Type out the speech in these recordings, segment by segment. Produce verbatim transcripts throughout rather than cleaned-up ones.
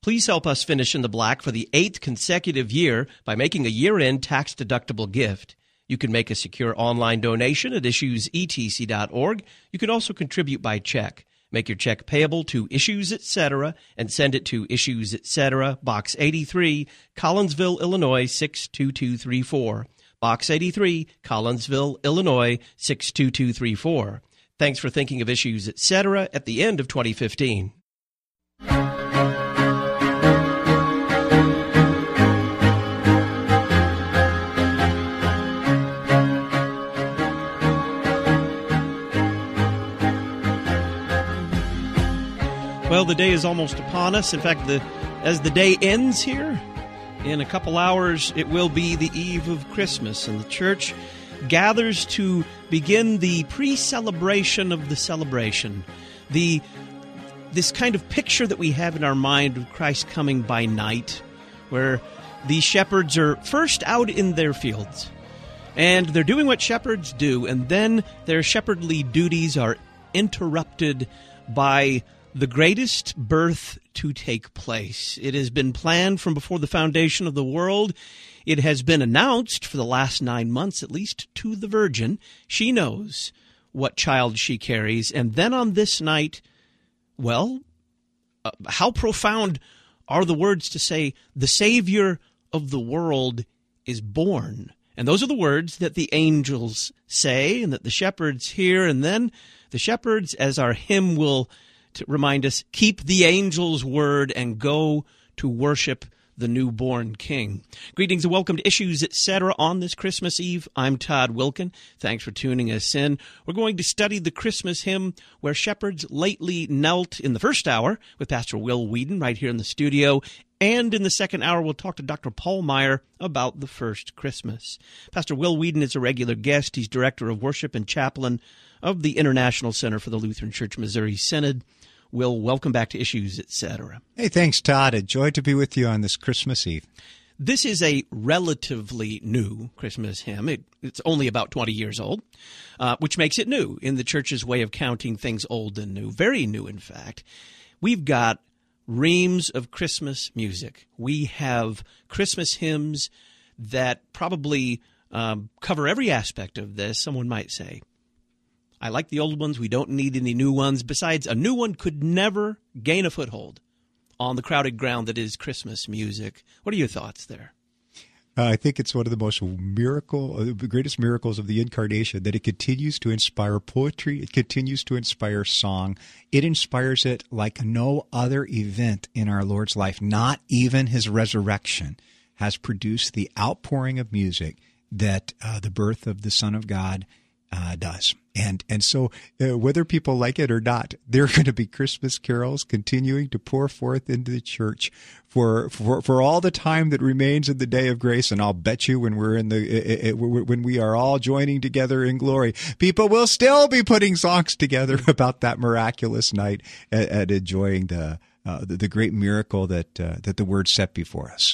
Please help us finish in the black for the eighth consecutive year by making a year-end tax-deductible gift. You can make a secure online donation at issues e t c dot org. You can also contribute by check. Make your check payable to Issues Etc. and send it to Issues Etc., Box eighty-three, Collinsville, Illinois, six two two three four. Box eighty-three, Collinsville, Illinois, six two two three four. Thanks for thinking of Issues Etc. at the end of twenty fifteen. Well, the day is almost upon us. In fact, the as the day ends here, in a couple hours, it will be the eve of Christmas, and the church gathers to begin the pre-celebration of the celebration. The this kind of picture that we have in our mind of Christ coming by night, where the shepherds are first out in their fields, and they're doing what shepherds do, and then their shepherdly duties are interrupted by the greatest birth to take place. It has been planned from before the foundation of the world. It has been announced for the last nine months, at least, to the Virgin. She knows what child she carries. And then on this night, well, uh, how profound are the words to say, the Savior of the world is born. And those are the words that the angels say and that the shepherds hear. And then the shepherds, as our hymn will to remind us, keep the angel's word and go to worship the newborn King. Greetings and welcome to Issues Etc. on this Christmas Eve. I'm Todd Wilkin. Thanks for tuning us in. We're going to study the Christmas hymn, Where Shepherds Lately Knelt, in the first hour with Pastor Will Whedon right here in the studio. And in the second hour, we'll talk to Doctor Paul Meyer about the first Christmas. Pastor Will Whedon is a regular guest. He's Director of Worship and Chaplain of the International Center for the Lutheran Church Missouri Synod. Will, welcome back to Issues Etc. Hey, thanks, Todd. A joy to be with you on this Christmas Eve. This is a relatively new Christmas hymn. It, it's only about twenty years old, uh, which makes it new in the church's way of counting things old and new. Very new, in fact. We've got reams of Christmas music. We have Christmas hymns that probably um, cover every aspect of this, someone might say. I like the old ones. We don't need any new ones. Besides, a new one could never gain a foothold on the crowded ground that is Christmas music. What are your thoughts there? Uh, I think it's one of the most miracle, uh, the greatest miracles of the Incarnation, that it continues to inspire poetry. It continues to inspire song. It inspires it like no other event in our Lord's life. Not even his resurrection has produced the outpouring of music that uh, the birth of the Son of God Uh, does. And and so uh, whether people like it or not, there are going to be Christmas carols continuing to pour forth into the church for for for all the time that remains in the day of grace. And I'll bet you when we're in the it, it, when we are all joining together in glory, people will still be putting songs together about that miraculous night and, and enjoying the, uh, the the great miracle that uh, that the Word set before us.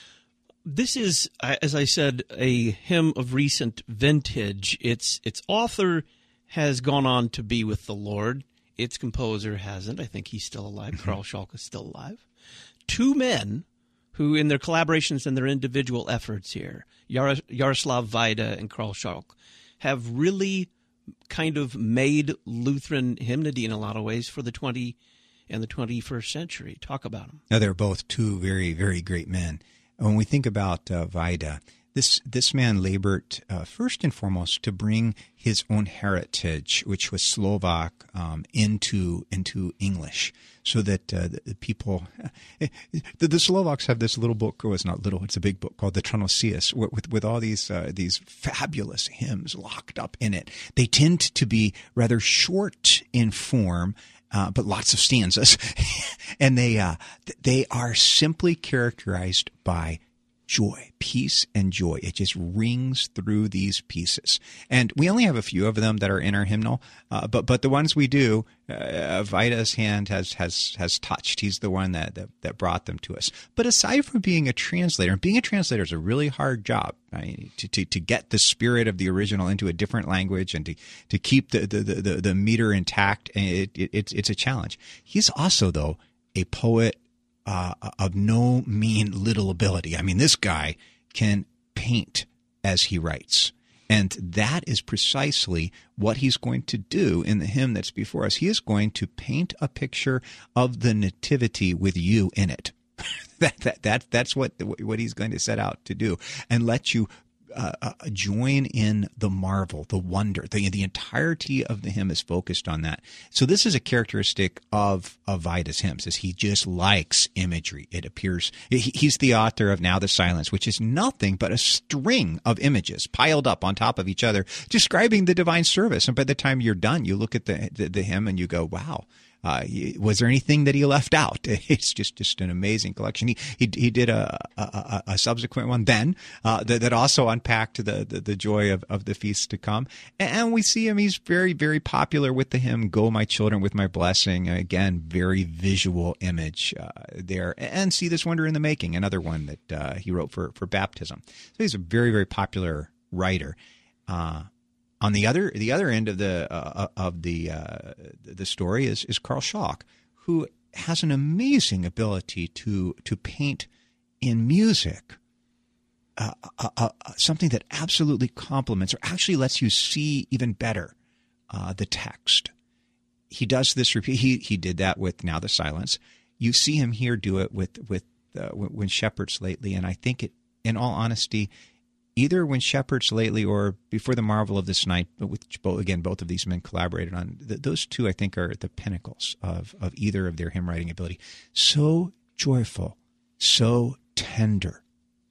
This is, as I said, a hymn of recent vintage. Its its author has gone on to be with the Lord. Its composer hasn't. I think he's still alive. Mm-hmm. Carl Schalk is still alive. Two men who, in their collaborations and their individual efforts here, Yar- Yaroslav Vaida and Carl Schalk, have really kind of made Lutheran hymnody in a lot of ways for the twentieth and the twenty-first century. Talk about them. Now, they're both two very, very great men. When we think about uh, Vaida, this this man labored uh, first and foremost to bring his own heritage, which was Slovak, um, into into English, so that uh, the, the people, the, the Slovaks have this little book. Oh, it's not little; it's a big book called the Tranosius, with with, with all these uh, these fabulous hymns locked up in it. They tend to be rather short in form. Uh, but lots of stanzas, and they uh, they are simply characterized by joy, peace, and joy. It just rings through these pieces, and we only have a few of them that are in our hymnal. Uh, but but the ones we do, uh, Vaida's hand has has has touched. He's the one that, that that brought them to us. But aside from being a translator, and being a translator is a really hard job. Right? To, to to get the spirit of the original into a different language and to, to keep the, the, the, the meter intact, it, it, it's it's a challenge. He's also, though, a poet uh, of no mean little ability. I mean, this guy can paint as he writes. And that is precisely what he's going to do in the hymn that's before us. He is going to paint a picture of the nativity with you in it. that, that, that, that's what, what he's going to set out to do, and let you uh, uh, join in the marvel, the wonder. The, the entirety of the hymn is focused on that. So this is a characteristic of, of Vaida's hymns, is he just likes imagery. It appears, he, he's the author of Now the Silence, which is nothing but a string of images piled up on top of each other, describing the divine service. And by the time you're done, you look at the, the, the hymn and you go, wow. Uh, was there anything that he left out? It's just, just an amazing collection. He he, he did a, a, a subsequent one then uh, that, that also unpacked the, the, the joy of, of the feast to come. And we see him, he's very, very popular with the hymn, Go My Children with My Blessing. Again, very visual image uh, there. And See This Wonder in the Making, another one that uh, he wrote for, for baptism. So he's a very, very popular writer. Uh On the other the other end of the uh, of the uh, the story is is Carl Schock, who has an amazing ability to to paint in music uh, uh, uh, something that absolutely complements, or actually lets you see even better uh, the text. He does this repeat. He he did that with Now the Silence. You see him here do it with with uh, When Shepherds Lately, and I think it, in all honesty, either When Shepherds Lately or Before the Marvel of This Night, which both, again, both of these men collaborated on, th- those two, I think, are the pinnacles of, of either of their hymn writing ability. So joyful, so tender,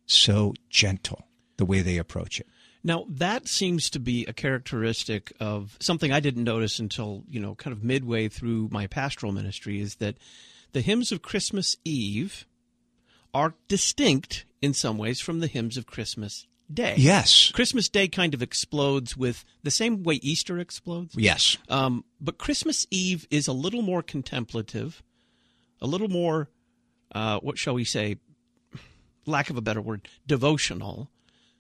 so gentle, the way they approach it. Now, that seems to be a characteristic of something I didn't notice until, you know, kind of midway through my pastoral ministry, is that the hymns of Christmas Eve are distinct in some ways from the hymns of Christmas Day. Yes. Christmas Day kind of explodes with the same way Easter explodes. Yes. Um, but Christmas Eve is a little more contemplative, a little more, uh, what shall we say, lack of a better word, devotional,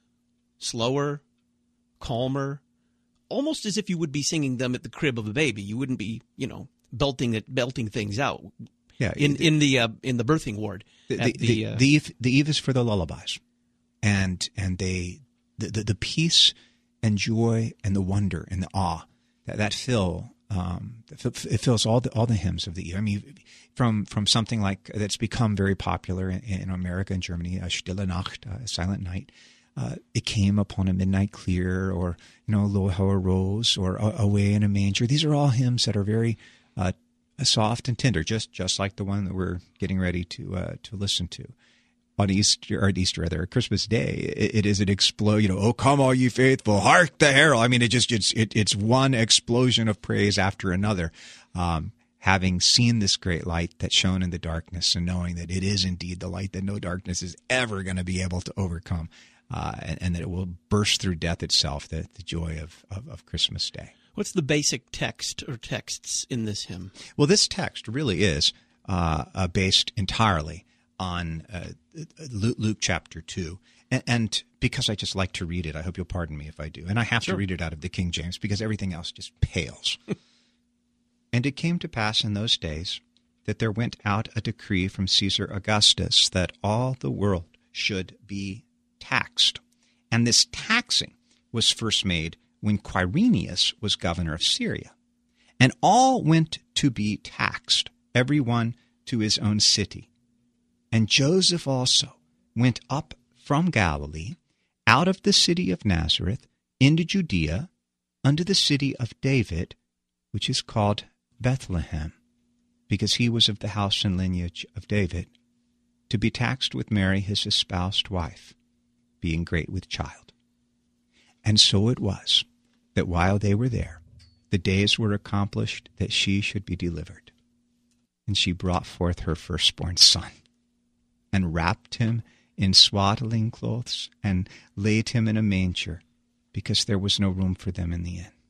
slower, calmer, almost as if you would be singing them at the crib of a baby. You wouldn't be, you know, belting it, belting things out. Yeah. In the, in the uh, in the birthing ward. The the, the, the, uh, the, the, eve, the eve is for the lullabies. And and they the, the, the peace and joy and the wonder and the awe that that fill um, it fills all the all the hymns of the eve. I mean, from from something like that's become very popular in, in America and Germany, uh, Stille Nacht, uh, Silent Night. Uh, it came upon a midnight clear, or you know, Lo How a Rose, or Away in a Manger. These are all hymns that are very uh, soft and tender, just just like the one that we're getting ready to uh, to listen to. On Easter, or Easter rather, Christmas Day, it, it is an explode. You know, oh come all ye faithful, hark the herald. I mean, it just it's it, it's one explosion of praise after another. Um, having seen this great light that shone in the darkness, and knowing that it is indeed the light that no darkness is ever going to be able to overcome, uh, and, and that it will burst through death itself. The, the joy of, of of Christmas Day. What's the basic text or texts in this hymn? Well, this text really is uh, uh, based entirely on uh, Luke, Luke chapter two. And, and because I just like to read it, I hope you'll pardon me if I do. And I have Sure. to read it out of the King James because everything else just pales. And it came to pass in those days that there went out a decree from Caesar Augustus that all the world should be taxed. And this taxing was first made when Quirinius was governor of Syria. And all went to be taxed, every one to his own city. And Joseph also went up from Galilee, out of the city of Nazareth, into Judea, unto the city of David, which is called Bethlehem, because he was of the house and lineage of David, to be taxed with Mary his espoused wife, being great with child. And so it was, that while they were there, the days were accomplished that she should be delivered. And she brought forth her firstborn son, and wrapped him in swaddling clothes, and laid him in a manger, because there was no room for them in the inn.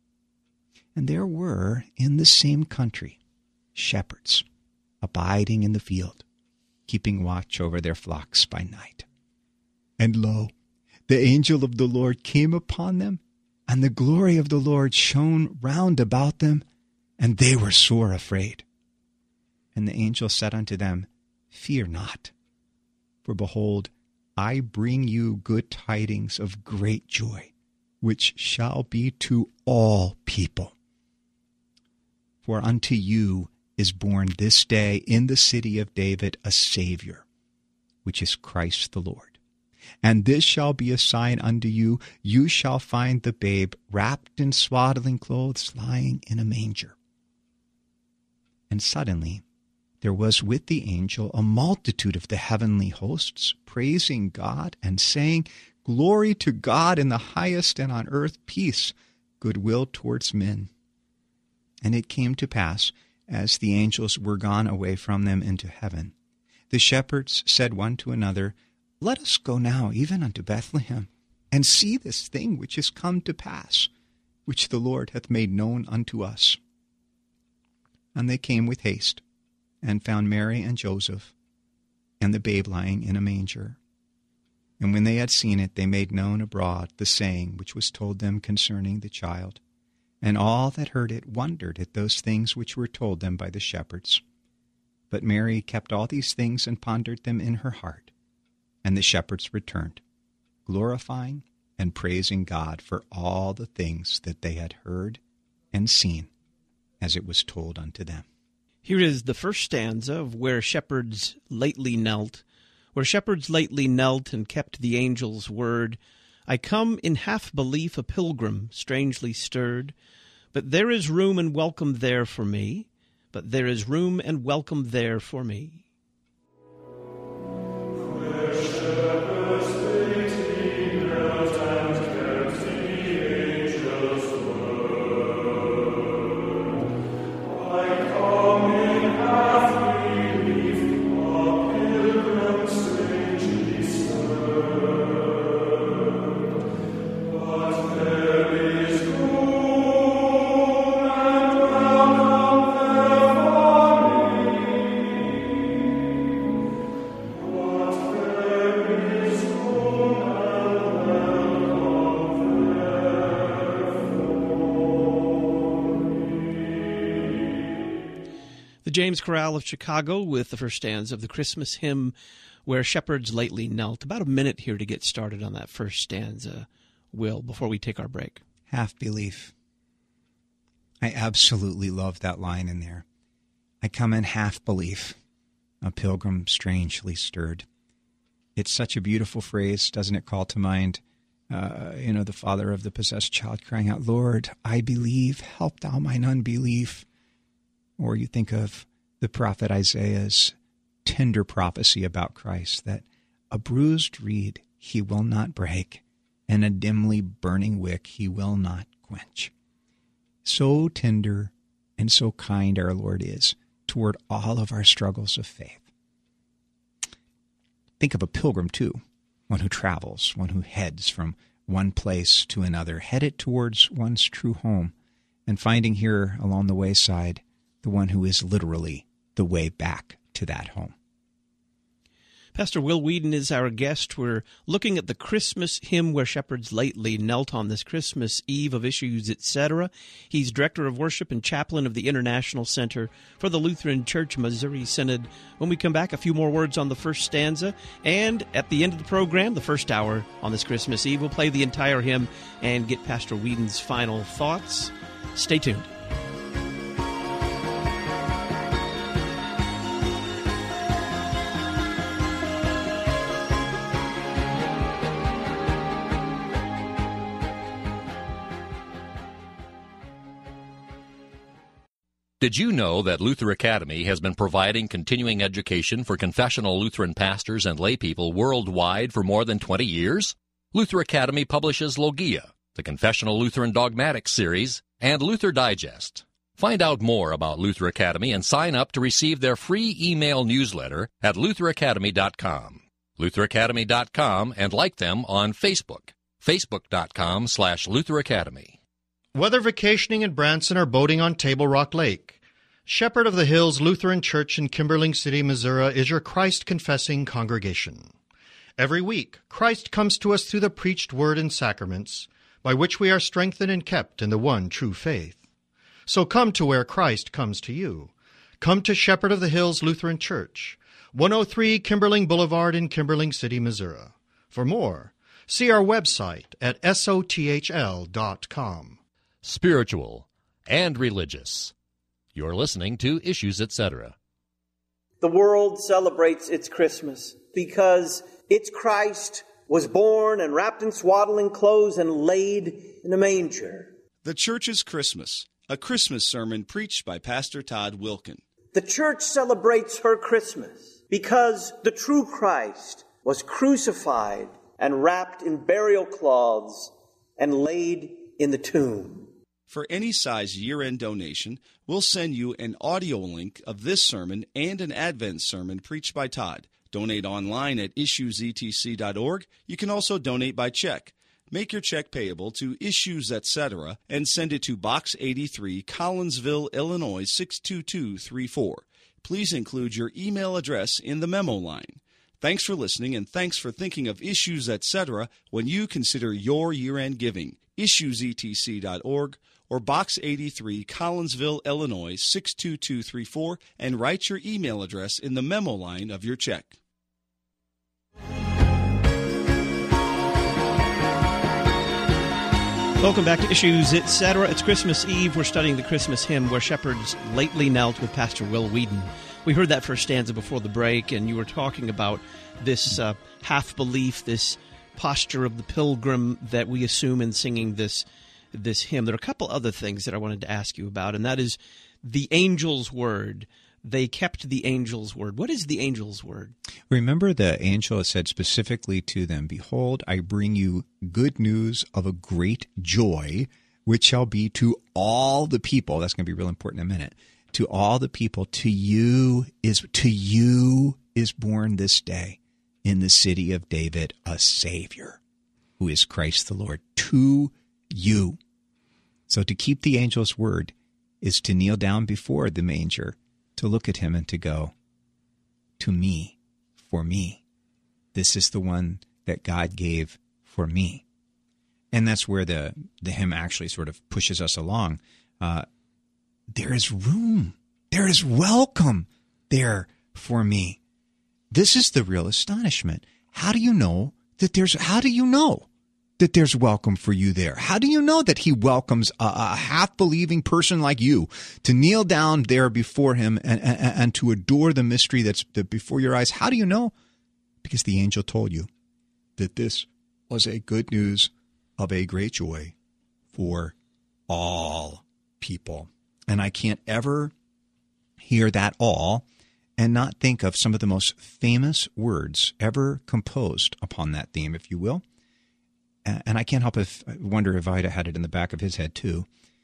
And there were in the same country shepherds, abiding in the field, keeping watch over their flocks by night. And lo, the angel of the Lord came upon them, and the glory of the Lord shone round about them, and they were sore afraid. And the angel said unto them, fear not. For behold, I bring you good tidings of great joy, which shall be to all people. For unto you is born this day in the city of David a Savior, which is Christ the Lord. And this shall be a sign unto you, you shall find the babe wrapped in swaddling clothes, lying in a manger. And suddenly there was with the angel a multitude of the heavenly hosts, praising God and saying, Glory to God in the highest, and on earth peace, goodwill towards men. And it came to pass, as the angels were gone away from them into heaven, the shepherds said one to another, Let us go now even unto Bethlehem, and see this thing which is come to pass, which the Lord hath made known unto us. And they came with haste, and found Mary and Joseph, and the babe lying in a manger. And when they had seen it, they made known abroad the saying which was told them concerning the child. And all that heard it wondered at those things which were told them by the shepherds. But Mary kept all these things and pondered them in her heart. And the shepherds returned, glorifying and praising God for all the things that they had heard and seen, as it was told unto them. Here is the first stanza of Where Shepherds Lately Knelt. Where shepherds lately knelt and kept the angel's word, I come in half belief a pilgrim, strangely stirred. But there is room and welcome there for me. But there is room and welcome there for me. James Chorale of Chicago with the first stanza of the Christmas hymn, Where Shepherds Lately Knelt. About a minute here to get started on that first stanza, Will, before we take our break. Half belief. I absolutely love that line in there. I come in half belief, a pilgrim strangely stirred. It's such a beautiful phrase, doesn't it call to mind, uh, you know, the father of the possessed child crying out, Lord, I believe, help thou mine unbelief. Or you think of the prophet Isaiah's tender prophecy about Christ, that a bruised reed he will not break, and a dimly burning wick he will not quench. So tender and so kind our Lord is toward all of our struggles of faith. Think of a pilgrim, too, one who travels, one who heads from one place to another, headed towards one's true home, and finding here along the wayside the one who is literally the way back to that home. Pastor Will Weedon is our guest. We're looking at the Christmas hymn, Where Shepherds Lately Knelt, on this Christmas Eve of Issues, et cetera. He's Director of Worship and Chaplain of the International Center for the Lutheran Church Missouri Synod. When we come back, a few more words on the first stanza. And at the end of the program, the first hour on this Christmas Eve, we'll play the entire hymn and get Pastor Weedon's final thoughts. Stay tuned. Did you know that Luther Academy has been providing continuing education for confessional Lutheran pastors and laypeople worldwide for more than twenty years? Luther Academy publishes Logia, the Confessional Lutheran Dogmatics series, and Luther Digest. Find out more about Luther Academy and sign up to receive their free email newsletter at luther academy dot com. luther academy dot com, and like them on Facebook, facebook.com slash Luther Academy. Whether vacationing in Branson or boating on Table Rock Lake, Shepherd of the Hills Lutheran Church in Kimberling City, Missouri is your Christ-confessing congregation. Every week, Christ comes to us through the preached word and sacraments, by which we are strengthened and kept in the one true faith. So come to where Christ comes to you. Come to Shepherd of the Hills Lutheran Church. one oh three Kimberling Boulevard in Kimberling City, Missouri. For more, see our website at sothl dot com. Spiritual and religious. You're listening to Issues, et cetera. The world celebrates its Christmas because its Christ was born and wrapped in swaddling clothes and laid in a manger. The Church's Christmas, a Christmas sermon preached by Pastor Todd Wilkin. The church celebrates her Christmas because the true Christ was crucified and wrapped in burial cloths and laid in the tomb. For any size year-end donation, we'll send you an audio link of this sermon and an Advent sermon preached by Todd. Donate online at issues e t c dot org. You can also donate by check. Make your check payable to Issues, et cetera, and send it to Box eighty-three, Collinsville, Illinois, six two two three four. Please include your email address in the memo line. Thanks for listening, and thanks for thinking of Issues, et cetera when you consider your year-end giving. issues e t c dot org or Box eighty-three, Collinsville, Illinois, six two two three four, and write your email address in the memo line of your check. Welcome back to Issues, et cetera. It's Christmas Eve. We're studying the Christmas hymn, Where Shepherds Lately Knelt, with Pastor Will Whedon. We heard that first stanza before the break, and you were talking about this uh, half-belief, this posture of the pilgrim that we assume in singing this this hymn. There are a couple other things that I wanted to ask you about, and that is the angel's word. They kept the angel's word. What is the angel's word? Remember, the angel said specifically to them, "Behold, I bring you good news of a great joy, which shall be to all the people." That's going to be real important in a minute. To all the people, to you is to you is born this day in the city of David a Savior, who is Christ the Lord. To you. So to keep the angel's word is to kneel down before the manger, to look at him and to go, to me, for me. This is the one that God gave for me. And that's where the, the hymn actually sort of pushes us along. Uh, there is room. There is welcome there for me. This is the real astonishment. How do you know that there's, how do you know that there's welcome for you there? How do you know that he welcomes a, a half-believing person like you to kneel down there before him and, and, and to adore the mystery that's before your eyes? How do you know? Because the angel told you that this was a good news of a great joy for all people. And I can't ever hear that all and not think of some of the most famous words ever composed upon that theme, if you will. And I can't help if wonder if Ida had it in the back of his head too.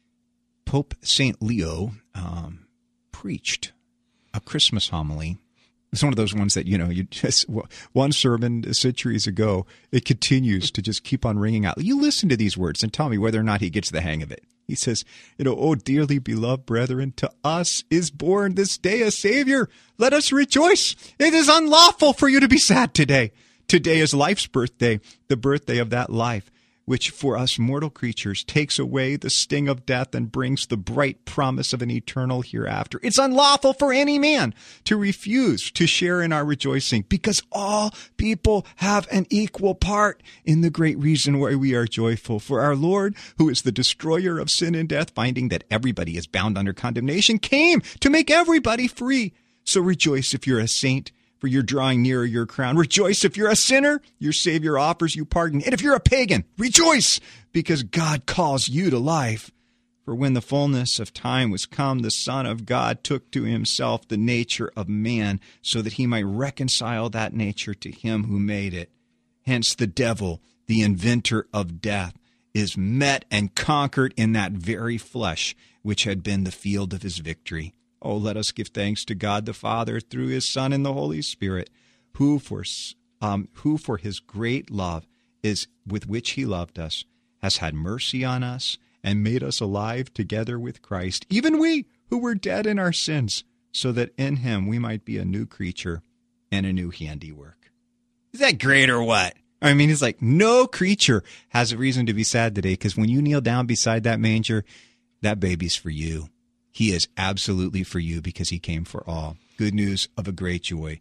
Pope Saint Leo um, preached a Christmas homily. It's one of those ones that, you know, you just one sermon centuries ago, it continues to just keep on ringing out. You listen to these words and tell me whether or not he gets the hang of it. He says, you know, "Oh, dearly beloved brethren, to us is born this day a Savior. Let us rejoice. It is unlawful for you to be sad today. Today is life's birthday, the birthday of that life, which for us mortal creatures takes away the sting of death and brings the bright promise of an eternal hereafter. It's unlawful for any man to refuse to share in our rejoicing, because all people have an equal part in the great reason why we are joyful. For our Lord, who is the destroyer of sin and death, finding that everybody is bound under condemnation, came to make everybody free. So rejoice if you're a saint, for you're drawing nearer your crown. Rejoice if you're a sinner, your Savior offers you pardon. And if you're a pagan, rejoice, because God calls you to life. For when the fullness of time was come, the Son of God took to himself the nature of man, so that he might reconcile that nature to him who made it. Hence the devil, the inventor of death, is met and conquered in that very flesh which had been the field of his victory. Oh, let us give thanks to God the Father through his Son and the Holy Spirit, who for um, who for his great love is with which he loved us, has had mercy on us and made us alive together with Christ, even we who were dead in our sins, so that in him we might be a new creature and a new handiwork. Is that great or what? I mean, it's like no creature has a reason to be sad today, because when you kneel down beside that manger, that baby's for you. He is absolutely for you, because he came for all. Good news of a great joy.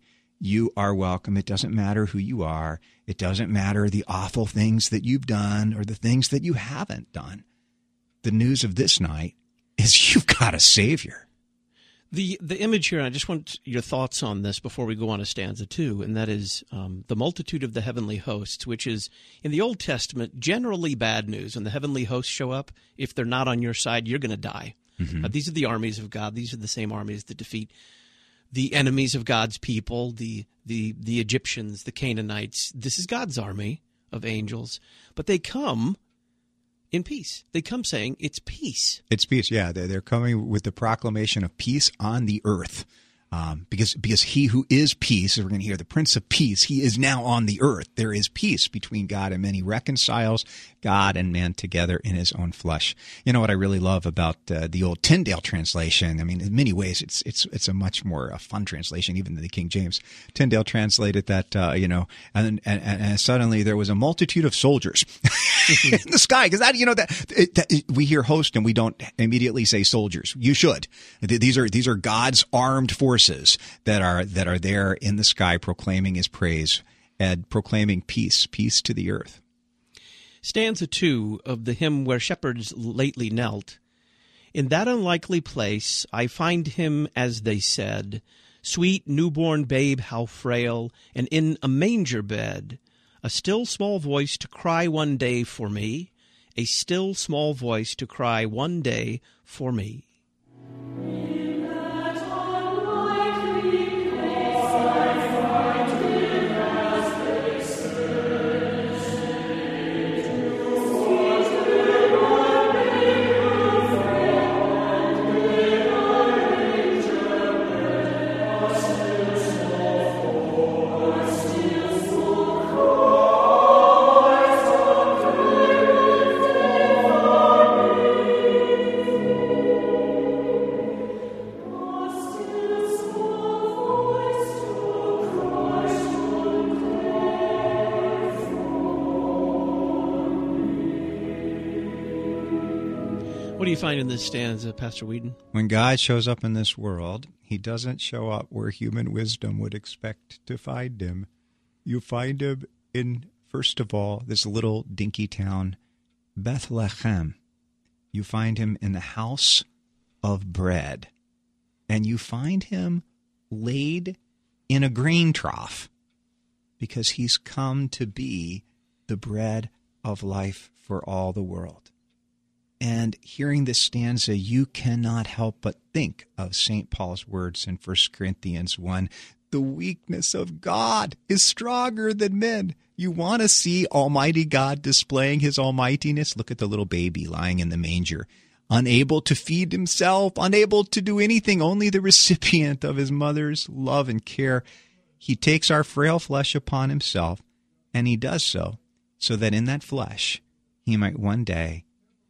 You are welcome. It doesn't matter who you are. It doesn't matter the awful things that you've done or the things that you haven't done. The news of this night is you've got a Savior. The the image here, and I just want your thoughts on this before we go on to stanza two, and that is um, the multitude of the heavenly hosts, which is, in the Old Testament, generally bad news. When the heavenly hosts show up, if they're not on your side, you're going to die. Mm-hmm. Uh, these are the armies of God. These are the same armies that defeat the enemies of God's people, the the the Egyptians, the Canaanites. This is God's army of angels, but they come in peace. They come saying, it's peace. It's peace, yeah. They're, they're coming with the proclamation of peace on the earth. Um, because because he who is peace, we're going to hear the Prince of Peace, he is now on the earth. There is peace between God and men. He reconciles God and man together in his own flesh. You know what I really love about uh, the old Tyndale translation? I mean, in many ways, it's it's it's a much more uh, fun translation, even than the King James. Tyndale translated that, uh, you know, and, and and suddenly there was a multitude of soldiers in the sky. Because that, you know, that, it, that we hear host and we don't immediately say soldiers. You should. These are these are God's armed forces that are that are there in the sky proclaiming his praise and proclaiming peace, peace to the earth. Stanza two of the hymn Where Shepherds Lately Knelt. In that unlikely place I find him as they said, sweet newborn babe how frail, and in a manger bed, a still small voice to cry one day for me, a still small voice to cry one day for me. What do you find in this stanza, Pastor Whedon? When God shows up in this world, he doesn't show up where human wisdom would expect to find him. You find him in, first of all, this little dinky town, Bethlehem. You find him in the house of bread. And you find him laid in a grain trough because he's come to be the bread of life for all the world. And hearing this stanza, you cannot help but think of Saint Paul's words in First Corinthians one. The weakness of God is stronger than men. You want to see Almighty God displaying his almightiness? Look at the little baby lying in the manger, unable to feed himself, unable to do anything, only the recipient of his mother's love and care. He takes our frail flesh upon himself, and he does so, so that in that flesh he might one day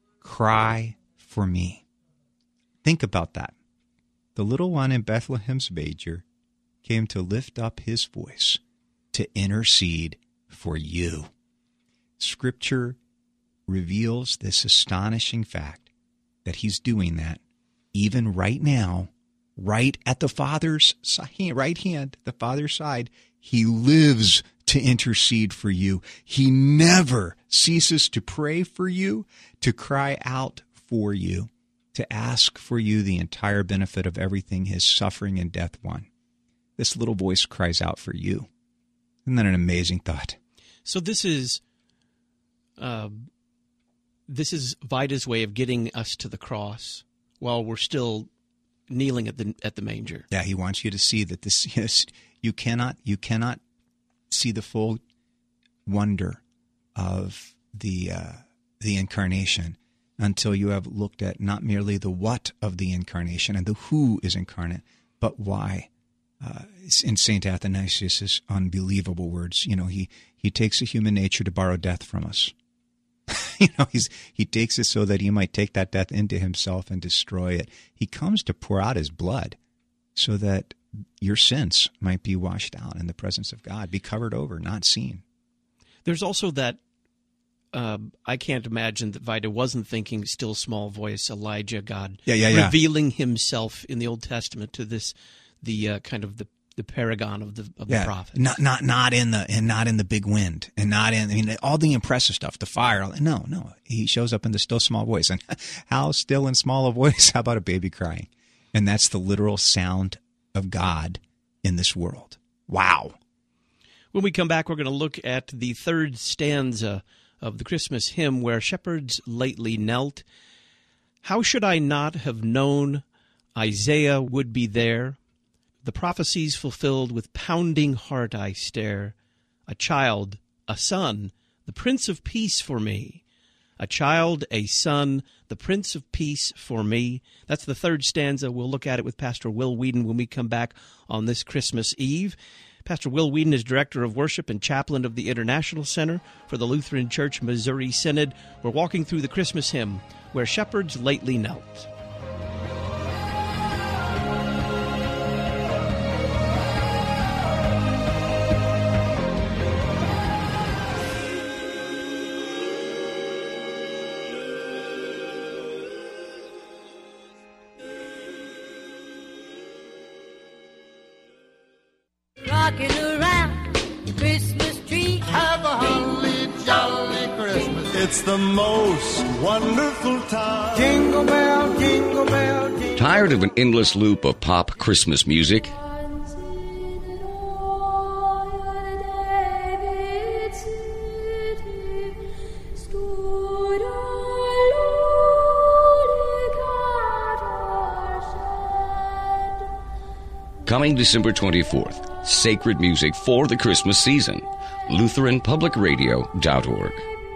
cry for me. Think about that. The little one in Bethlehem's manger came to lift up his voice to intercede for you. Scripture reveals this astonishing fact that he's doing that even right now, right at the Father's right hand, the Father's side. He lives to intercede for you. He never ceases to pray for you, to cry out for you, to ask for you the entire benefit of everything his suffering and death won. This little voice cries out for you. Isn't that an amazing thought? So this is uh, this is Vida's way of getting us to the cross while we're still kneeling at the at the manger. Yeah, he wants you to see that this yes, you cannot you cannot see the full wonder of the uh, the incarnation until you have looked at not merely the what of the incarnation and the who is incarnate, but why. Uh, in Saint Athanasius' unbelievable words, you know, he he takes a human nature to borrow death from us. you know, he's he takes it so that he might take that death into himself and destroy it. He comes to pour out his blood so that your sins might be washed out in the presence of God, be covered over, not seen. There's also that, uh, I can't imagine that Vida wasn't thinking still small voice, Elijah, God yeah, yeah, yeah. revealing himself in the Old Testament to this, the uh, kind of the, the paragon of the of yeah, the prophets. Not not not in the and not in the big wind and not in I mean all the impressive stuff, the fire. No, no, he shows up in the still small voice. And how still and small a voice? How about a baby crying? And that's the literal sound of God in this world. Wow. When we come back, we're going to look at the third stanza of the Christmas hymn, where shepherds lately knelt. How should I not have known Isaiah would be there? The prophecies fulfilled, with pounding heart I stare. A child, a son, the Prince of Peace for me. A child, a son, the Prince of Peace for me. That's the third stanza. We'll look at it with Pastor Will Whedon when we come back on this Christmas Eve. Pastor Will Whedon is Director of Worship and Chaplain of the International Center for the Lutheran Church Missouri Synod. We're walking through the Christmas hymn, Where Shepherds Lately Knelt. Rocking around the Christmas tree. Have a holly jolly Christmas. It's the most wonderful time. Jingle bell, jingle bell, jingle bell. Tired of an endless loop of pop Christmas music? Coming December twenty-fourth, sacred music for the Christmas season. Lutheran Public Radio dot org.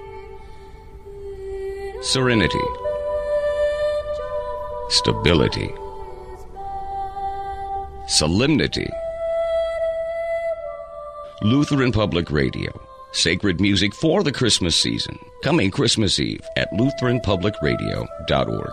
Serenity. Stability. Solemnity. Lutheran Public Radio. Sacred music for the Christmas season. Coming Christmas Eve at Lutheran Public Radio dot org.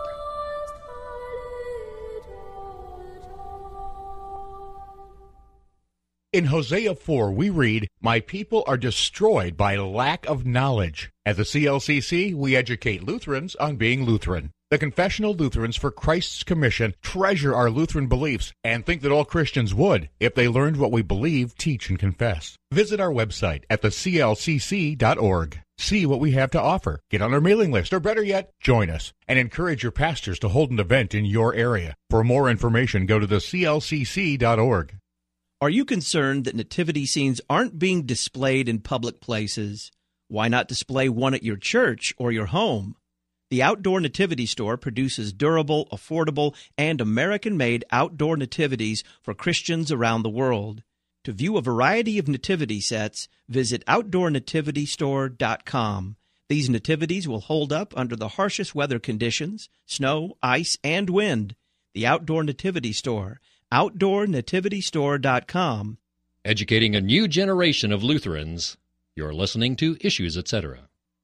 In Hosea four, we read, "My people are destroyed by lack of knowledge." At the C L C C, we educate Lutherans on being Lutheran. The Confessional Lutherans for Christ's Commission treasure our Lutheran beliefs and think that all Christians would if they learned what we believe, teach, and confess. Visit our website at the C L C C dot org. See what we have to offer. Get on our mailing list, or better yet, join us, and encourage your pastors to hold an event in your area. For more information, go to the C L C C dot org. Are you concerned that nativity scenes aren't being displayed in public places? Why not display one at your church or your home? The Outdoor Nativity Store produces durable, affordable, and American-made outdoor nativities for Christians around the world. To view a variety of nativity sets, visit outdoor nativity store dot com. These nativities will hold up under the harshest weather conditions, snow, ice, and wind. The Outdoor Nativity Store, outdoor nativity store dot com. Educating a new generation of Lutherans. You're listening to Issues, et cetera.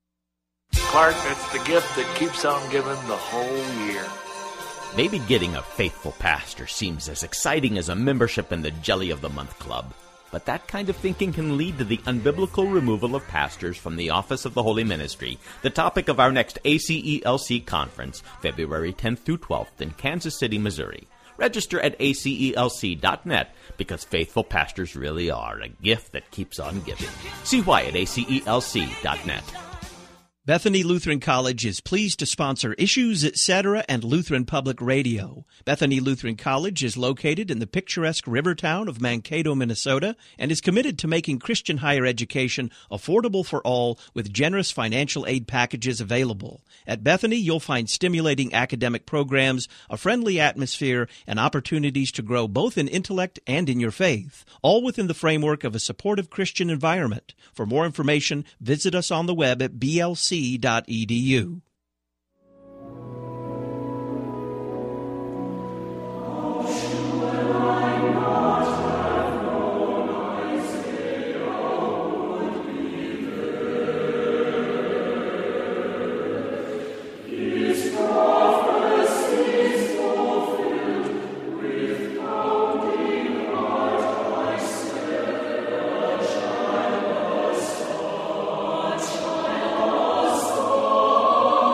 Clark, it's the gift that keeps on giving the whole year. Maybe getting a faithful pastor seems as exciting as a membership in the Jelly of the Month Club. But that kind of thinking can lead to the unbiblical removal of pastors from the office of the Holy Ministry, the topic of our next A C E L C conference, February tenth through twelfth in Kansas City, Missouri. Register at A C E L C dot net because faithful pastors really are a gift that keeps on giving. See why at A C E L C dot net. Bethany Lutheran College is pleased to sponsor Issues, et cetera and Lutheran Public Radio. Bethany Lutheran College is located in the picturesque river town of Mankato, Minnesota, and is committed to making Christian higher education affordable for all with generous financial aid packages available. At Bethany, you'll find stimulating academic programs, a friendly atmosphere, and opportunities to grow both in intellect and in your faith, all within the framework of a supportive Christian environment. For more information, visit us on the web at b l c dot e d u. Oh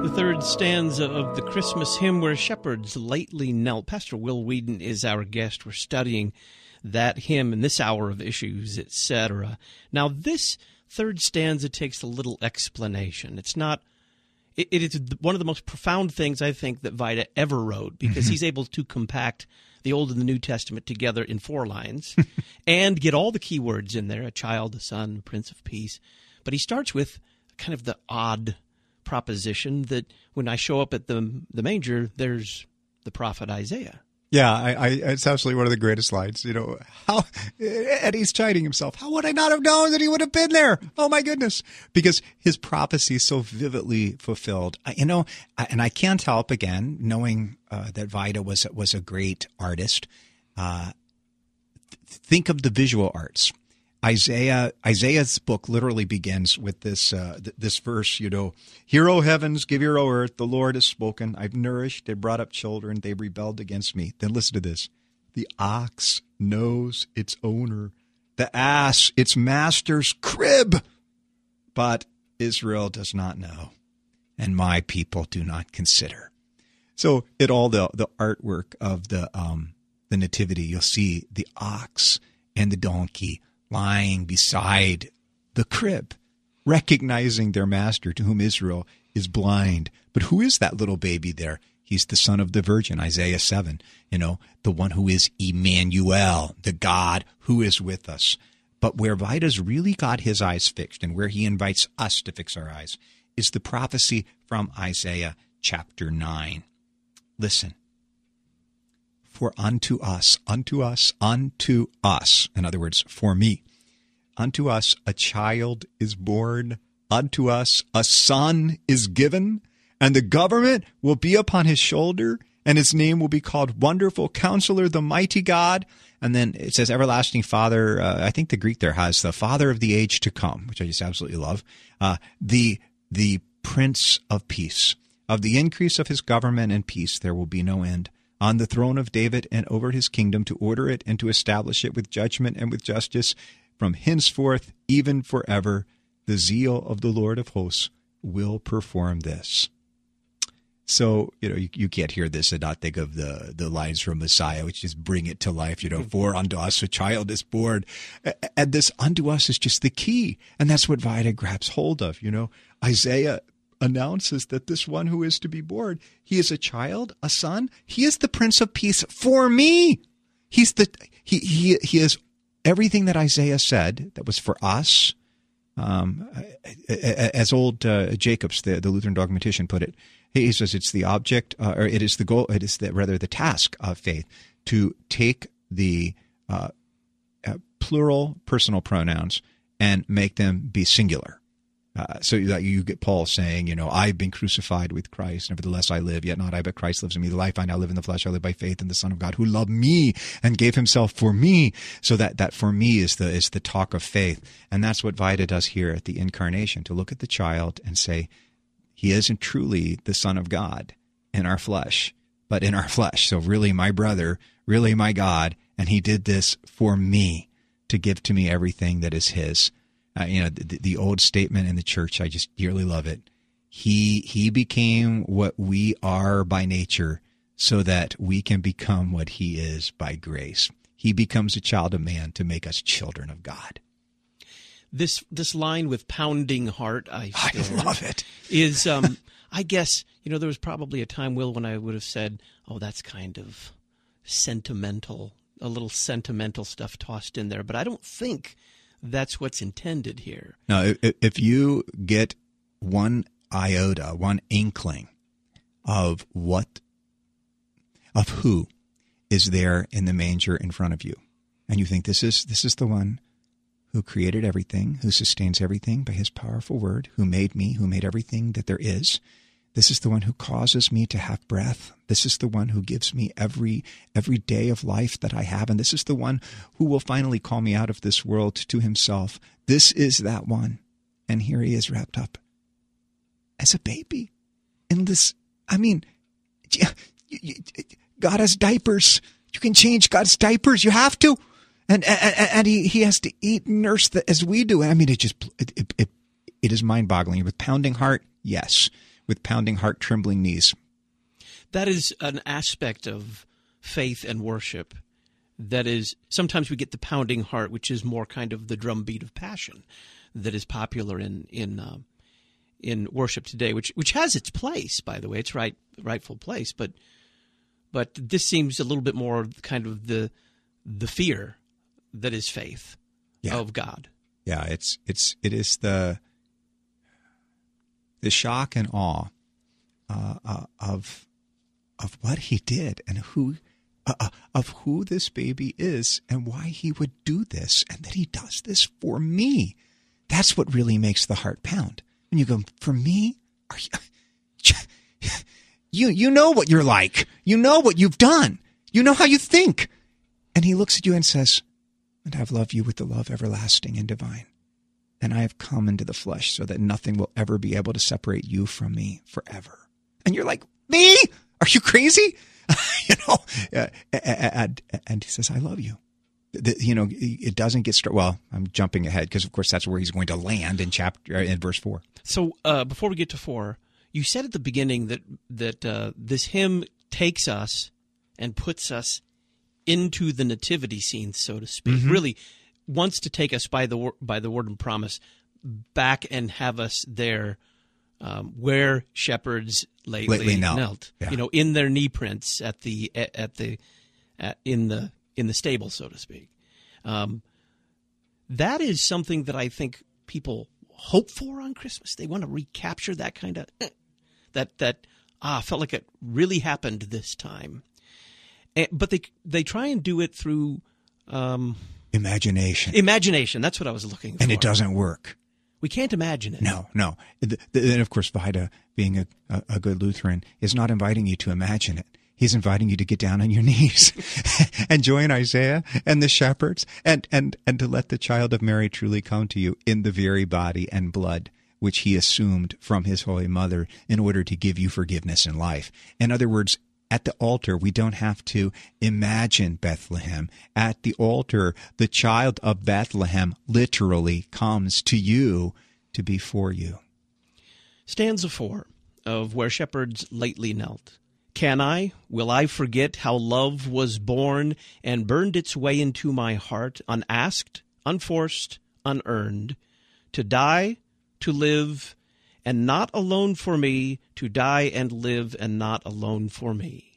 The third stanza of the Christmas hymn, Where Shepherds Lately Knelt. Pastor Will Whedon is our guest. We're studying that hymn in this hour of Issues, et cetera. Now, this third stanza takes a little explanation. It's not, it, it is one of the most profound things I think that Vida ever wrote, because mm-hmm. he's able to compact the Old and the New Testament together in four lines and get all the key words in there, a child, a son, Prince of Peace. But he starts with kind of the odd proposition that when I show up at the the manger, there's the prophet Isaiah. Yeah, I, I, it's absolutely one of the greatest lines. You know, how, and he's chiding himself. How would I not have known that he would have been there? Oh my goodness! Because his prophecy is so vividly fulfilled. I, you know, I, and I can't help again knowing uh, that Vida was was a great artist. Uh, th- think of the visual arts. Isaiah, Isaiah's book literally begins with this uh, th- this verse, you know, "Hear, O heavens, give ear, O earth, the Lord has spoken. I've nourished, they brought up children, they rebelled against me." Then listen to this. "The ox knows its owner, the ass its master's crib, but Israel does not know, and my people do not consider." So in all the, the artwork of the um, the nativity, you'll see the ox and the donkey lying beside the crib, recognizing their master, to whom Israel is blind. But who is that little baby there? He's the son of the virgin, Isaiah seven, you know, the one who is Emmanuel, the God who is with us. But where Vida's really got his eyes fixed, and where he invites us to fix our eyes, is the prophecy from Isaiah chapter nine. Listen. "For unto us, unto us, unto us," in other words, for me, "unto us a child is born, unto us a son is given, and the government will be upon his shoulder, and his name will be called Wonderful Counselor, the Mighty God." And then it says Everlasting Father. Uh, I think the Greek there has the Father of the age to come, which I just absolutely love. Uh, the the Prince of Peace. "Of the increase of his government and peace there will be no end, on the throne of David and over his kingdom, to order it and to establish it with judgment and with justice from henceforth, even forever. The zeal of the Lord of hosts will perform this." So, you know, you, you can't hear this and not think of the, the lines from Messiah, which just bring it to life, you know, "For unto us a child is born." And this unto us is just the key. And that's what Vida grabs hold of, you know. Isaiah announces that this one who is to be born, he is a child, a son. He is the Prince of Peace for me. He's the he he he is everything that Isaiah said that was for us. Um, as old uh, Jacobs, the, the Lutheran dogmatician, put it, he says it's the object, uh, or it is the goal, it is the, rather the task of faith to take the uh, uh, plural personal pronouns and make them be singular. Uh, so that you get Paul saying, you know, "I've been crucified with Christ, nevertheless I live, yet not I, but Christ lives in me. The life I now live in the flesh, I live by faith in the Son of God, who loved me and gave himself for me." So that, that for me is the is the talk of faith. And that's what Vida does here at the incarnation, to look at the child and say, he isn't truly the Son of God in our flesh, but in our flesh. So really my brother, really my God, and he did this for me, to give to me everything that is his. Uh, you know, the, the old statement in the church, I just dearly love it. He he became what we are by nature so that we can become what he is by grace. He becomes a child of man to make us children of God. This this line with "pounding heart," I, I love it, is, um, I guess, you know, there was probably a time, Will, when I would have said, oh, that's kind of sentimental, a little sentimental stuff tossed in there. But I don't think that's what's intended here. Now, if, if you get one iota, one inkling of what, of who is there in the manger in front of you, and you think this is this is the one who created everything, who sustains everything by his powerful word, who made me, who made everything that there is. This is the one who causes me to have breath. This is the one who gives me every every day of life that I have. And this is the one who will finally call me out of this world to himself. This is that one. And here he is wrapped up as a baby in this. I mean, God has diapers. You can change God's diapers. You have to. And and, and he, he has to eat and nurse the, as we do. I mean, it just, it, it, it, it is mind-boggling. With pounding heart, yes. with pounding heart, trembling knees. That is an aspect of faith and worship that is, sometimes we get the pounding heart, which is more kind of the drumbeat of passion that is popular in in uh, in worship today, which which has its place, by the way, its right rightful place. But but this seems a little bit more kind of the the fear that is faith yeah. of God. Yeah, it's it's it is the the shock and awe uh, uh, of of what he did and who uh, of who this baby is and why he would do this and that he does this for me. That's what really makes the heart pound. When you go, for me? Are you, you you know what you're like. You know what you've done. You know how you think. And he looks at you and says, and I've loved you with the love everlasting and divine. And I have come into the flesh so that nothing will ever be able to separate you from me forever. And you're like, me? Are you crazy? you know, uh, and, and he says, I love you. The, you know, it doesn't get started. Well, I'm jumping ahead because, of course, that's where he's going to land in chapter in verse four. So uh, before we get to four, you said at the beginning that that uh, this hymn takes us and puts us into the nativity scene, so to speak. Mm-hmm. Really wants to take us by the by the word and promise back and have us there um, where shepherds lately, lately knelt, knelt yeah. you know, in their knee prints at the at the at, in the in the stable, so to speak. Um, that is something that I think people hope for on Christmas. They want to recapture that kind of that that ah felt like it really happened this time. And, but they they try and do it through um, imagination. Imagination. That's what I was looking for. And it doesn't work. We can't imagine it. No, no. And of course, Vida, being a, a, a good Lutheran, is not inviting you to imagine it. He's inviting you to get down on your knees and join Isaiah and the shepherds and, and, and to let the child of Mary truly come to you in the very body and blood which he assumed from his Holy Mother in order to give you forgiveness and life. In other words, at the altar, we don't have to imagine Bethlehem. At the altar, the child of Bethlehem literally comes to you to be for you. Stanza four of Where Shepherds Lately Knelt. Can I, will I forget how love was born and burned its way into my heart, unasked, unforced, unearned, to die, to live, and not alone for me, to die and live and not alone for me.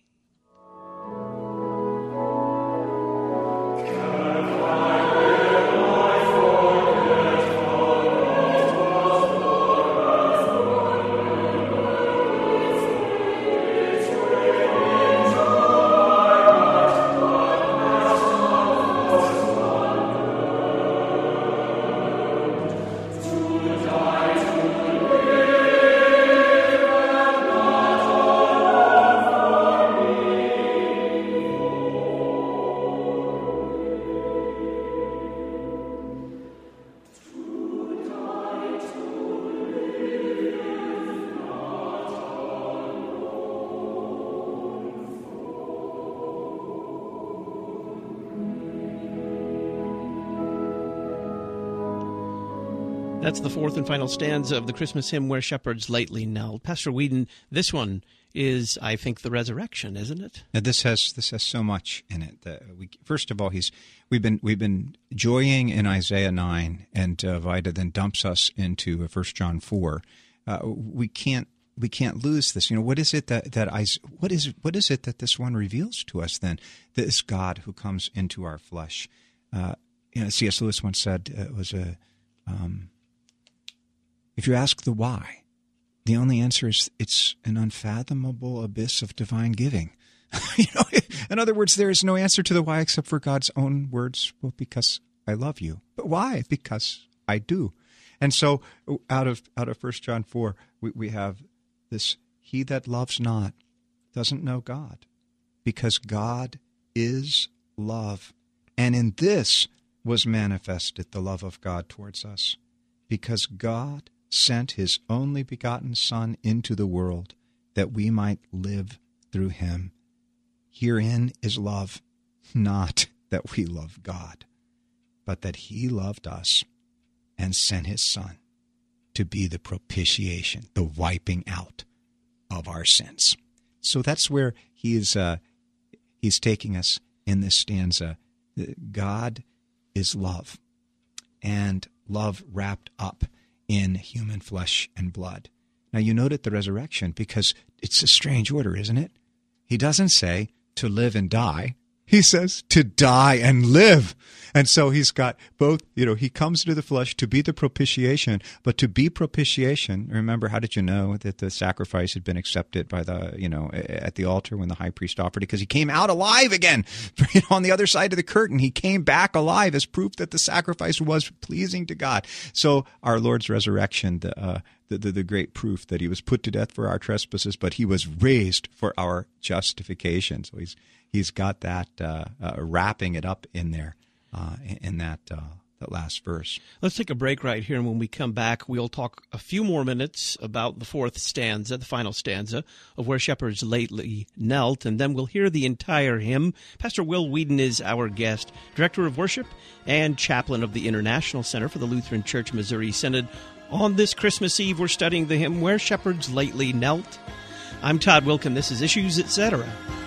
That's the fourth and final stanza of the Christmas hymn, Where Shepherds Lately Knelt. Pastor Whedon, this one is, I think, the resurrection, isn't it? Now, this has this has so much in it. That we, first of all, he's we've been we've been joying in Isaiah nine, and uh, Vida then dumps us into First John four. Uh, we can't we can't lose this. You know, what is it that that I what is what is it that this one reveals to us? Then this God who comes into our flesh. Uh, you know, C S Lewis once said uh, it was a. Um, If you ask the why, the only answer is it's an unfathomable abyss of divine giving. you know, in other words, there is no answer to the why except for God's own words. Well, because I love you. But why? Because I do. And so out of out of First John four, we, we have this, he that loves not doesn't know God, because God is love. And in this was manifested the love of God towards us, because God sent his only begotten Son into the world that we might live through him. Herein is love, not that we love God, but that he loved us and sent his Son to be the propitiation, the wiping out of our sins. So that's where he is, uh, he's taking us in this stanza. God is love, and love wrapped up in human flesh and blood. Now, you note at the resurrection, because it's a strange order, isn't it? He doesn't say to live and die. He says to die and live. And so he's got both, you know, he comes into the flesh to be the propitiation, but to be propitiation, remember, how did you know that the sacrifice had been accepted by the, you know, at the altar when the high priest offered it? Because he came out alive again, you know, on the other side of the curtain. He came back alive as proof that the sacrifice was pleasing to God. So our Lord's resurrection, the, uh, the, the, the great proof that he was put to death for our trespasses, but he was raised for our justification. So he's He's got that uh, uh, wrapping it up in there uh, in that uh, that last verse. Let's take a break right here, and when we come back, we'll talk a few more minutes about the fourth stanza, the final stanza of Where Shepherds Lately Knelt, and then we'll hear the entire hymn. Pastor Will Whedon is our guest, Director of Worship and Chaplain of the International Center for the Lutheran Church Missouri Synod. On this Christmas Eve, we're studying the hymn Where Shepherds Lately Knelt. I'm Todd Wilken. This is Issues, et cetera.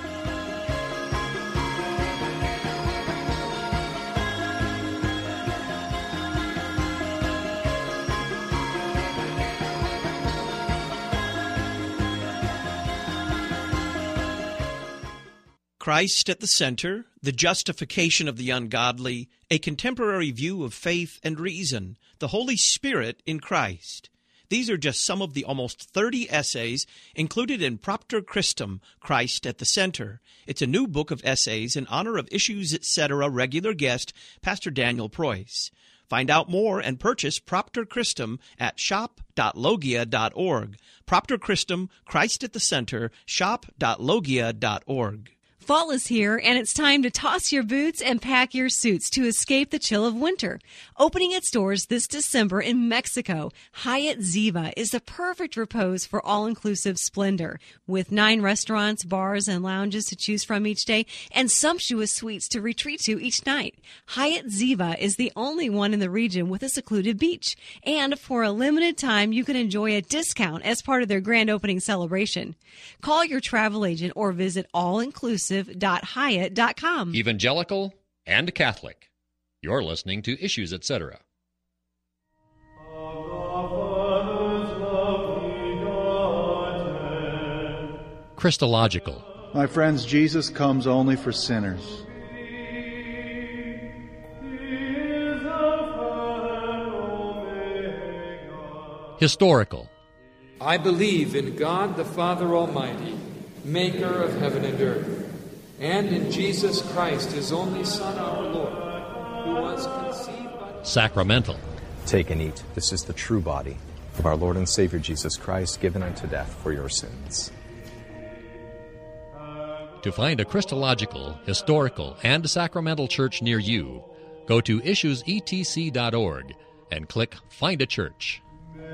Christ at the center, the justification of the ungodly, a contemporary view of faith and reason, the Holy Spirit in Christ. These are just some of the almost thirty essays included in Propter Christum, Christ at the Center. It's a new book of essays in honor of Issues, et cetera regular guest, Pastor Daniel Preuss. Find out more and purchase Propter Christum at shop dot logia dot org. Propter Christum, Christ at the Center, shop dot logia dot org. Fall is here, and it's time to toss your boots and pack your suits to escape the chill of winter. Opening its doors this December in Mexico, Hyatt Ziva is the perfect repose for all-inclusive splendor. With nine restaurants, bars, and lounges to choose from each day, and sumptuous suites to retreat to each night, Hyatt Ziva is the only one in the region with a secluded beach. And for a limited time, you can enjoy a discount as part of their grand opening celebration. Call your travel agent or visit all-inclusive dot hyatt dot com. Evangelical and Catholic. You're listening to Issues, et cetera. Christological. My friends, Jesus comes only for sinners. Historical. I believe in God the Father Almighty, maker of heaven and earth, and in Jesus Christ, his only Son, our Lord, who was conceived by... Sacramental. Take and eat. This is the true body of our Lord and Savior Jesus Christ, given unto death for your sins. To find a Christological, historical, and sacramental church near you, go to issues e t c dot org and click Find a Church.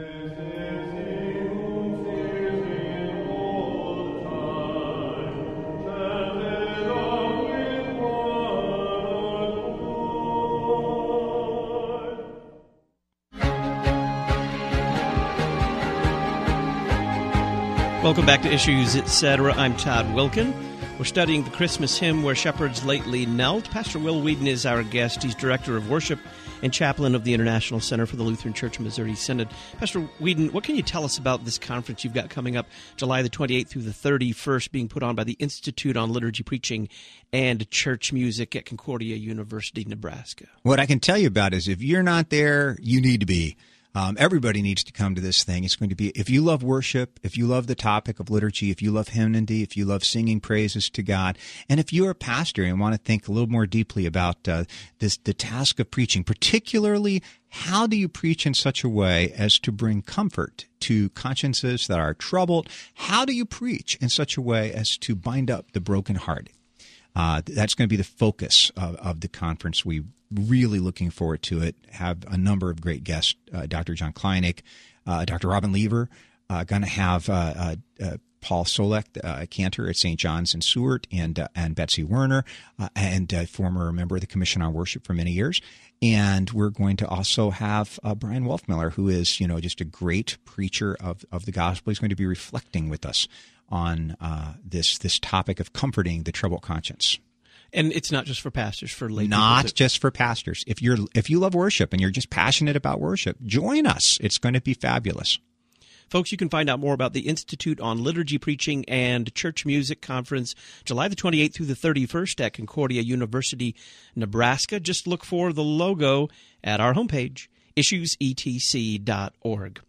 Welcome back to Issues, et cetera. I'm Todd Wilken. We're studying the Christmas hymn, Where Shepherds Lately Knelt. Pastor Will Whedon is our guest. He's Director of Worship and Chaplain of the International Center for the Lutheran Church Missouri Synod. Pastor Whedon, what can you tell us about this conference you've got coming up July the twenty-eighth through the thirty-first, being put on by the Institute on Liturgy, Preaching, and Church Music at Concordia University, Nebraska? What I can tell you about is if you're not there, you need to be. Um, everybody needs to come to this thing. It's going to be, if you love worship, if you love the topic of liturgy, if you love hymnody, if you love singing praises to God, and if you're a pastor and want to think a little more deeply about uh, this, the task of preaching, particularly how do you preach in such a way as to bring comfort to consciences that are troubled? How do you preach in such a way as to bind up the brokenhearted? Uh, that's going to be the focus of, of the conference. We really looking forward to it. Have a number of great guests, uh, Doctor John Kleinig, uh, Doctor Robin Lever, uh, going to have uh, uh, uh, Paul Solek, uh, cantor at Saint John's in Seward, and uh, and Betsy Werner, uh, and a former member of the Commission on Worship for many years. And we're going to also have uh, Brian Wolfmiller, who is, you know, just a great preacher of, of the gospel. He's going to be reflecting with us on uh, this this topic of comforting the troubled conscience. And it's not just for pastors, for lay people. Not just for pastors. If you're if you love worship and you're just passionate about worship, join us. It's going to be fabulous. Folks, you can find out more about the Institute on Liturgy, Preaching, and Church Music Conference, July the twenty-eighth through the thirty-first at Concordia University, Nebraska. Just look for the logo at our homepage, issues e t c dot org.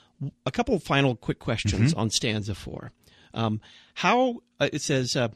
A couple final quick questions mm-hmm. on stanza four. Um, how, uh, it says, uh,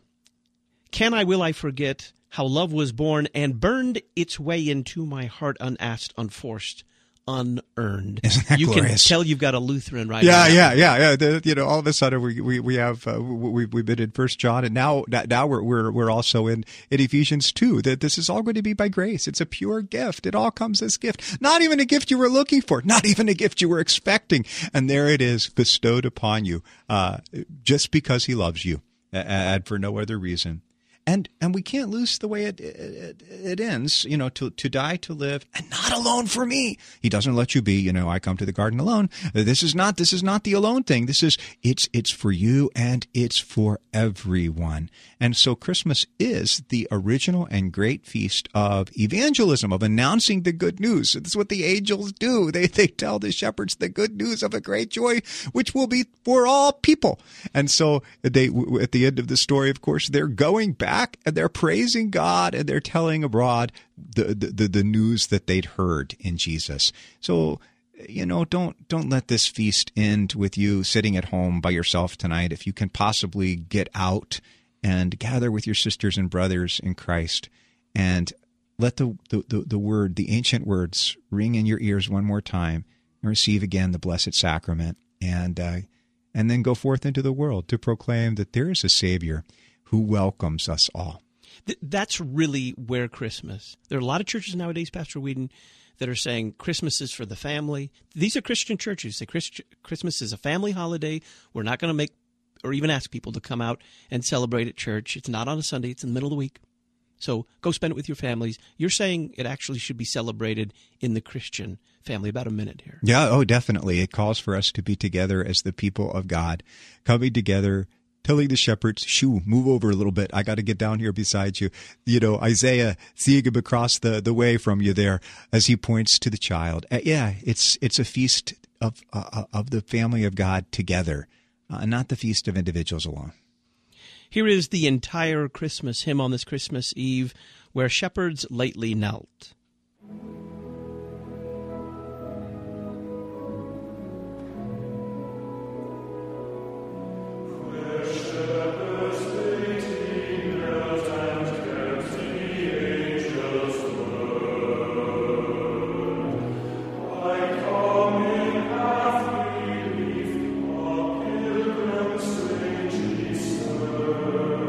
can I, will I forget how love was born and burned its way into my heart unasked, unforced, unearned. Isn't that you glorious? Can tell you've got a Lutheran right yeah, now. Yeah, yeah, yeah. The, you know, all of a sudden we we we have uh, we we've been in First John, and now now we're we're we're also in, in Ephesians two. That this is all going to be by grace. It's a pure gift. It all comes as gift. Not even a gift you were looking for. Not even a gift you were expecting. And there it is, bestowed upon you, uh, just because He loves you, and for no other reason. And and we can't lose the way it, it it ends, you know, to to die, to live, and not alone for me. He doesn't let you be, you know, I come to the garden alone. This is not this is not the alone thing. This is it's it's for you and it's for everyone. And so Christmas is the original and great feast of evangelism, of announcing the good news. That's what the angels do. They they tell the shepherds the good news of a great joy, which will be for all people. And so they at the end of the story, of course, they're going back. And they're praising God, and they're telling abroad the, the the news that they'd heard in Jesus. So, you know, don't don't let this feast end with you sitting at home by yourself tonight. If you can possibly get out and gather with your sisters and brothers in Christ, and let the the, the, the word, the ancient words, ring in your ears one more time, and receive again the Blessed Sacrament, and uh, and then go forth into the world to proclaim that there is a Savior who welcomes us all. Th- that's really where Christmas. There are a lot of churches nowadays, Pastor Whedon, that are saying Christmas is for the family. These are Christian churches. Say Christ- Christmas is a family holiday. We're not going to make or even ask people to come out and celebrate at church. It's not on a Sunday. It's in the middle of the week. So go spend it with your families. You're saying it actually should be celebrated in the Christian family. About a minute here. Yeah, oh, definitely. It calls for us to be together as the people of God, coming together, telling the shepherds, shoo, move over a little bit. I got to get down here beside you. You know, Isaiah seeing him across the, the way from you there as he points to the child. Uh, yeah, it's it's a feast of uh, of the family of God together, uh, not the feast of individuals alone. Here is the entire Christmas hymn on this Christmas Eve, Where Shepherds Lately Knelt.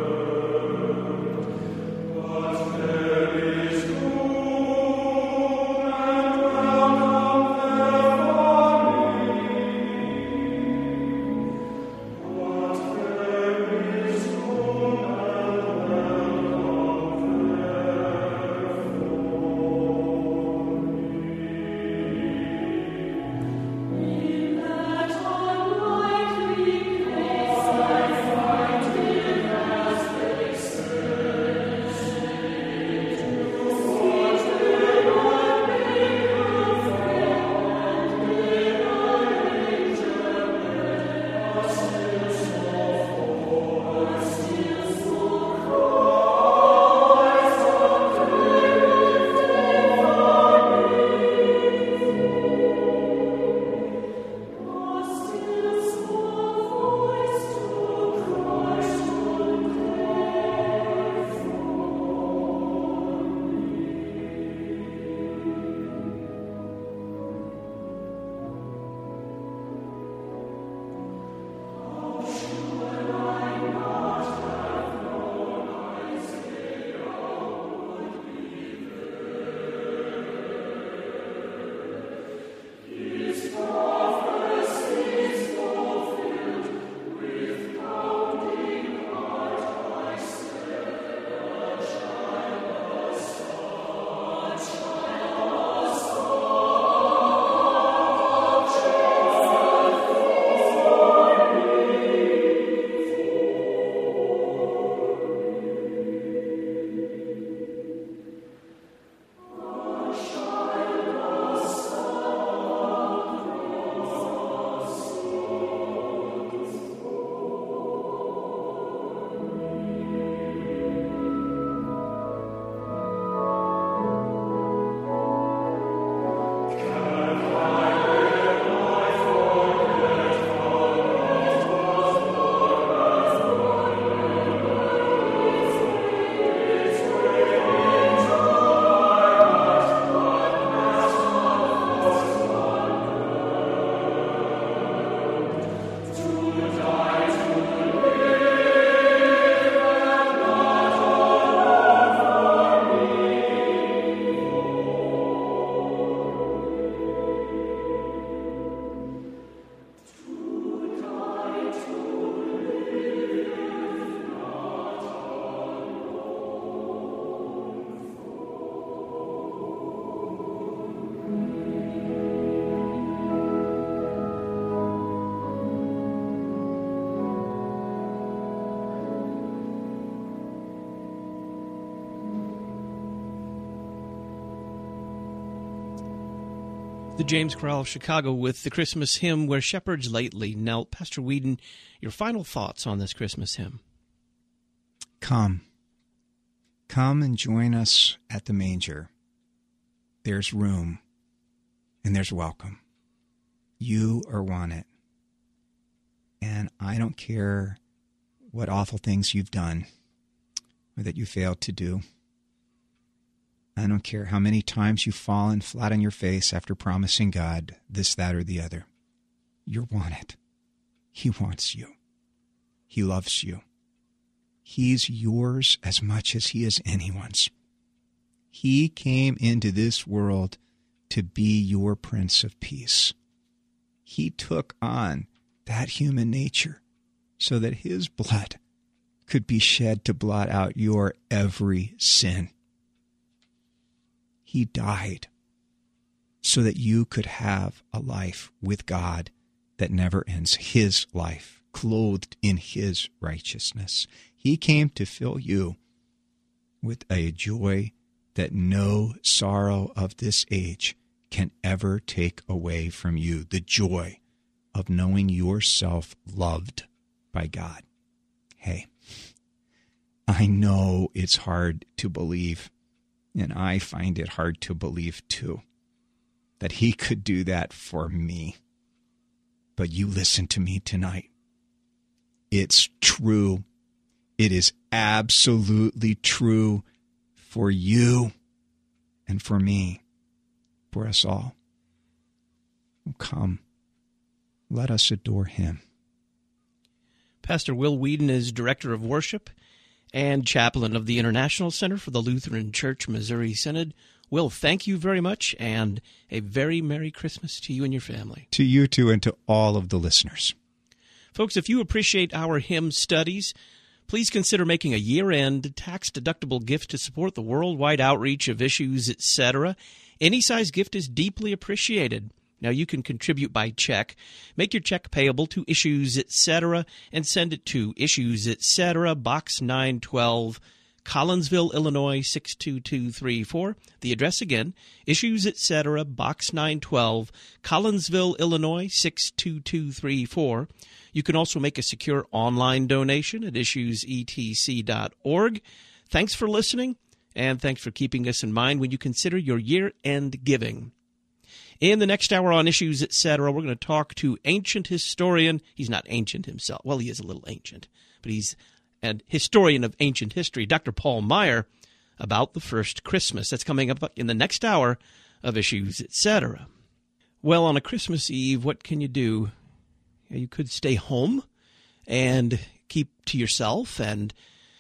There is no The James Chorale of Chicago with the Christmas hymn, Where Shepherds Lately Knelt. Pastor Whedon, your final thoughts on this Christmas hymn? Come. Come and join us at the manger. There's room and there's welcome. You are wanted. And I don't care what awful things you've done or that you failed to do. I don't care how many times you've fallen flat on your face after promising God this, that, or the other. You're wanted. He wants you. He loves you. He's yours as much as he is anyone's. He came into this world to be your Prince of Peace. He took on that human nature so that his blood could be shed to blot out your every sin. He died so that you could have a life with God that never ends, his life, clothed in his righteousness. He came to fill you with a joy that no sorrow of this age can ever take away from you, the joy of knowing yourself loved by God. Hey, I know it's hard to believe. And I find it hard to believe, too, that he could do that for me. But you listen to me tonight. It's true. It is absolutely true for you and for me, for us all. Come, let us adore him. Pastor Will Whedon is Director of Worship and Chaplain of the International Center for the Lutheran Church Missouri Synod. Will, thank you very much, and a very Merry Christmas to you and your family. To you too, and to all of the listeners. Folks, if you appreciate our hymn studies, please consider making a year-end tax-deductible gift to support the worldwide outreach of Issues, et cetera. Any size gift is deeply appreciated. Now, you can contribute by check. Make your check payable to Issues, et cetera, and send it to Issues, et cetera, Box nine twelve, Collinsville, Illinois, six two two three four. The address again, Issues, et cetera, Box nine twelve, Collinsville, Illinois, six two two three four. You can also make a secure online donation at issues e t c dot org. Thanks for listening, and thanks for keeping us in mind when you consider your year-end giving. In the next hour on Issues, et cetera, we're going to talk to ancient historian. He's not ancient himself. Well, he is a little ancient, but he's a historian of ancient history, Doctor Paul Meier, about the first Christmas. That's coming up in the next hour of Issues, et cetera. Well, on a Christmas Eve, what can you do? You could stay home and keep to yourself and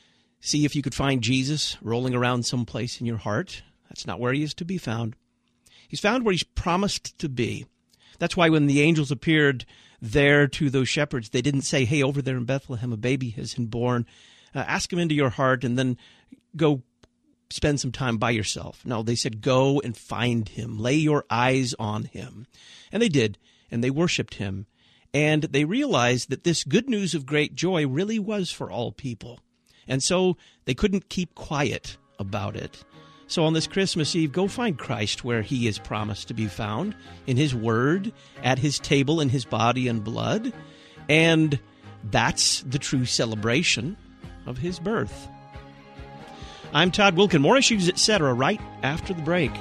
see if you could find Jesus rolling around someplace in your heart. That's not where he is to be found. He's found where he's promised to be. That's why when the angels appeared there to those shepherds, they didn't say, hey, over there in Bethlehem, a baby has been born. Uh, ask him into your heart and then go spend some time by yourself. No, they said, go and find him. Lay your eyes on him. And they did, and they worshiped him. And they realized that this good news of great joy really was for all people. And so they couldn't keep quiet about it. So on this Christmas Eve, go find Christ where he is promised to be found, in his word, at his table, in his body and blood. And that's the true celebration of his birth. I'm Todd Wilken. More Issues, et cetera, right after the break.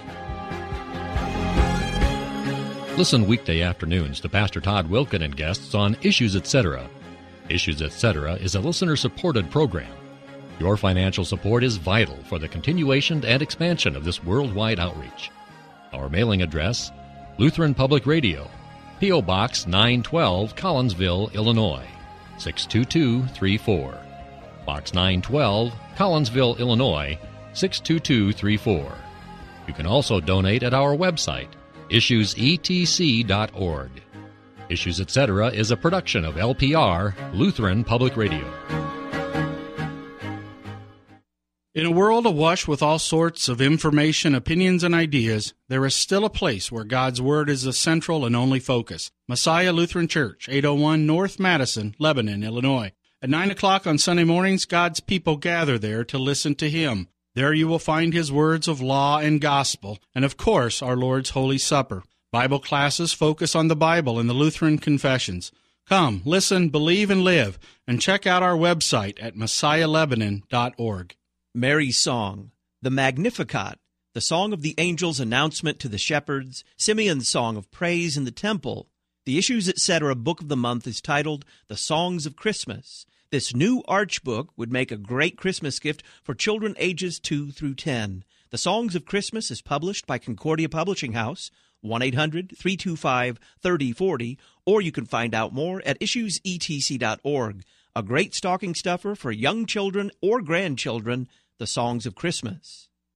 Listen weekday afternoons to Pastor Todd Wilken and guests on Issues, et cetera. Issues, et cetera is a listener-supported program. Your financial support is vital for the continuation and expansion of this worldwide outreach. Our mailing address, Lutheran Public Radio, P O. Box nine twelve, Collinsville, Illinois, six two two three four. Box nine twelve, Collinsville, Illinois, six two two three four. You can also donate at our website, issues e t c dot org. Issues, et cetera is a production of L P R, Lutheran Public Radio. In a world awash with all sorts of information, opinions, and ideas, there is still a place where God's Word is the central and only focus. Messiah Lutheran Church, eight oh one North Madison, Lebanon, Illinois. At nine o'clock on Sunday mornings, God's people gather there to listen to Him. There you will find His words of law and gospel, and of course, our Lord's Holy Supper. Bible classes focus on the Bible and the Lutheran confessions. Come, listen, believe, and live, and check out our website at messiah lebanon dot org. Mary's Song, the Magnificat, the Song of the Angel's Announcement to the Shepherds, Simeon's Song of Praise in the Temple. The Issues Etc. Book of the Month is titled The Songs of Christmas. This new Arch book would make a great Christmas gift for children ages two through ten. The Songs of Christmas is published by Concordia Publishing House, one eight hundred, three two five, three oh four oh, or you can find out more at issues e t c dot org. A great stocking stuffer for young children or grandchildren, The Songs of Christmas.